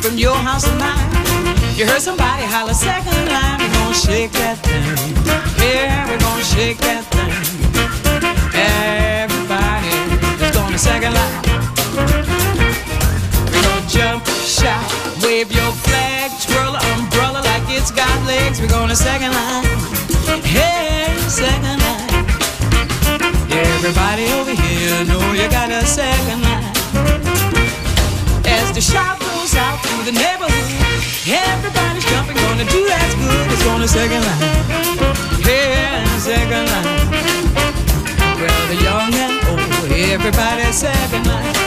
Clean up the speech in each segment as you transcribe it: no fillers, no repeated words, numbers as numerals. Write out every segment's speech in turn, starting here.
from your house and mine. You heard somebody holler second line. We're gonna shake that thing. Yeah, we're gonna shake that thing. Everybody is gonna second line. We're gonna jump, shout, wave your flag, twirl an umbrella like it's got legs. We're gonna second line. Hey, second line. Everybody over here know you got a second line. As the shout goes out through the neighborhood, everybody's jumping, gonna do that's good. It's gonna second line. Yeah, second line. Well, the young and old, everybody's second line.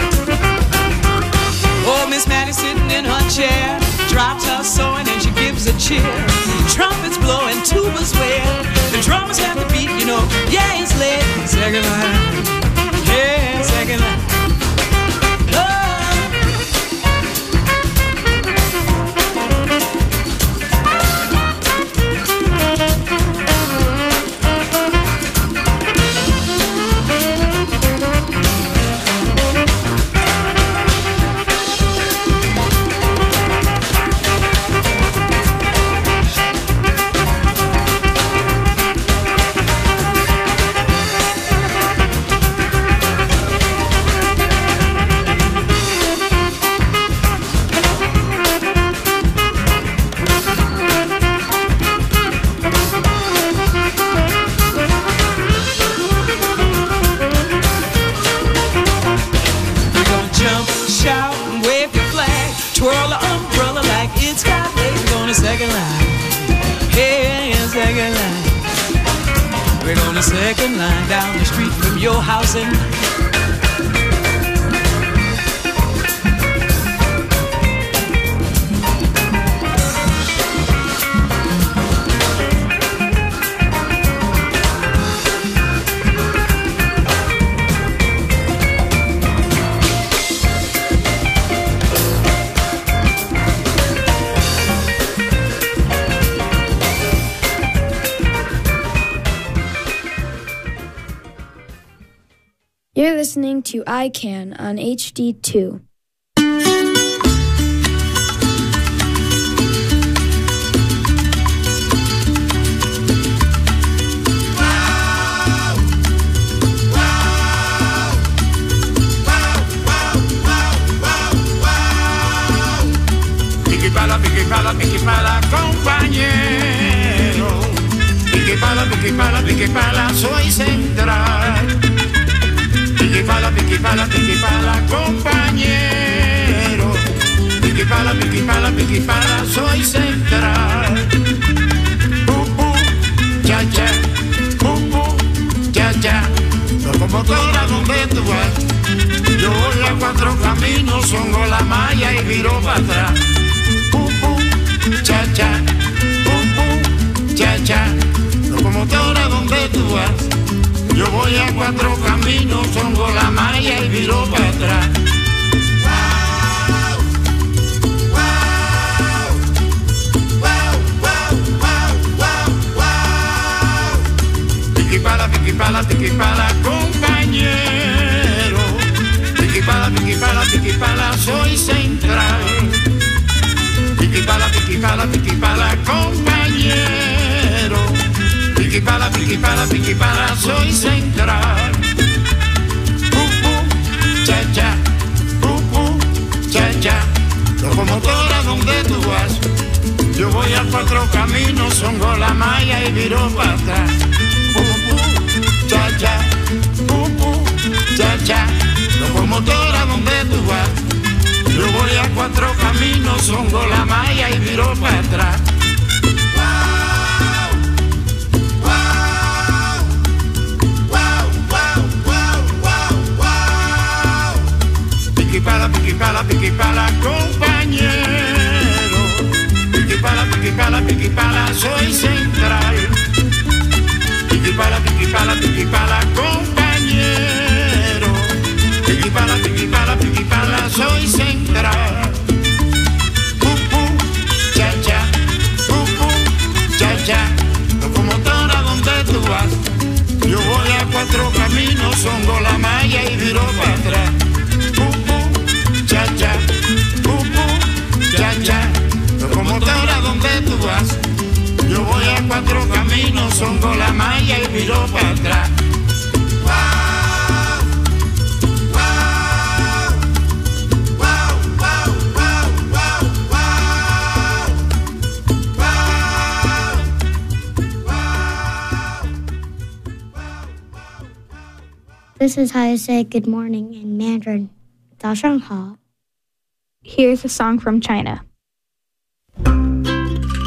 Oh, Miss Maddie sitting in her chair, drops her sewing and she gives a cheer. Trumpets blowing, tubas wail, the drummers have the beat, you know. Yeah, it's late. Second line. Yeah, second line. Second line down the street from your house and You're listening to I Can on HD2. Piqui pala, compañero. Piqui pala, soy central. Piqui pala, compañero. Piqui pala, soy central. Cha-cha, cha-cha. Locomotora, ¿dónde tú vas? Yo voy a cuatro caminos, songo la malla y viro para atrás. Cha-cha, cha-cha. Locomotora, ¿dónde tú vas? Yo voy a cuatro caminos, songo la malla y viro para atrás. Piqui pala, compañero. Piqui pala, soy central. Piqui pala, compañero. Piqui pala, soy central. Cha-cha, cha-cha. Locomotora, ¿dónde tú vas? Yo voy a cuatro caminos, songo la malla y viro para atrás. Cha-cha, cha-cha. Locomotora, ¿dónde tú vas? Yo voy a cuatro caminos, songo la malla y viro para atrás. Piqui pala, compañero. Piqui pala, soy central. Piqui pala, compañero. Piqui pala, soy central. Cha-cha, son con la malla y viró para atrás. This is how I say good morning in Mandarin. 早上好. Here's a song from China.